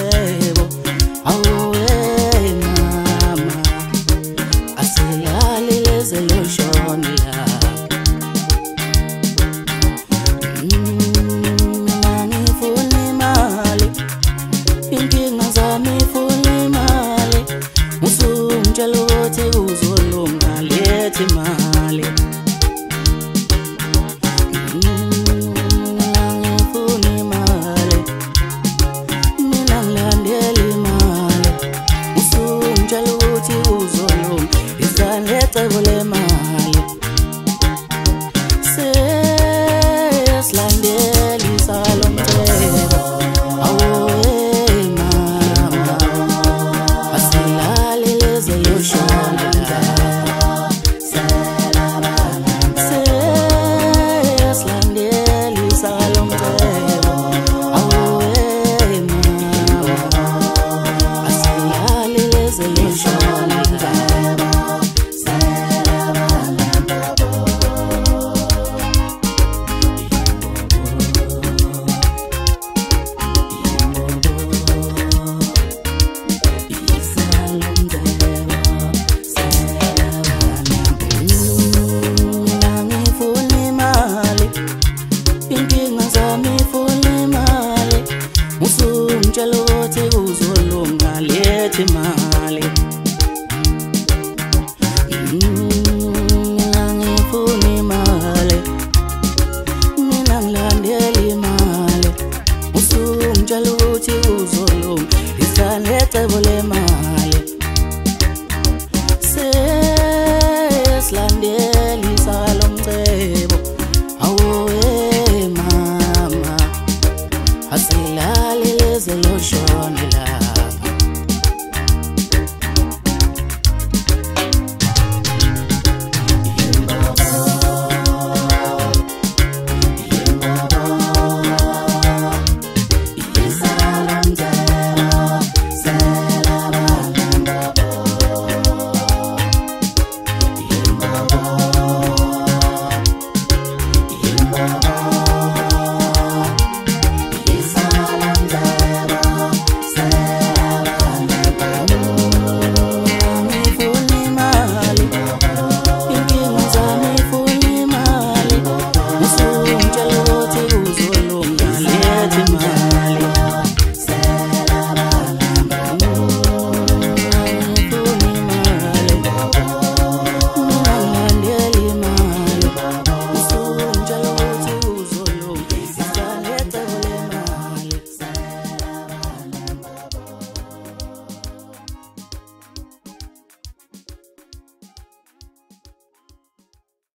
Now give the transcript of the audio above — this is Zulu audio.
umcebo. Awuwe mama, asilali leze loshona la. Mina ngifuna imali, inkinga zami ifuna imali. Usungitshela ukuthi uzolunga, lethi imali. Lecebo lemali sesilandela isalo mcebo. Awuwe mama, asilali leze loshona la. Sesilandela isalo mcebo. Awuwe mama, asilali leze loshona la. Usungitshela ukuthi uzolunga, lethi imali. Mina ngifuna imali, mina ngilandela imali. Usungitshela ukuthi uzolunga, lecebo lemali. Sesilandela isalo mcebo. Awuwe mama, asilali leze loshona la.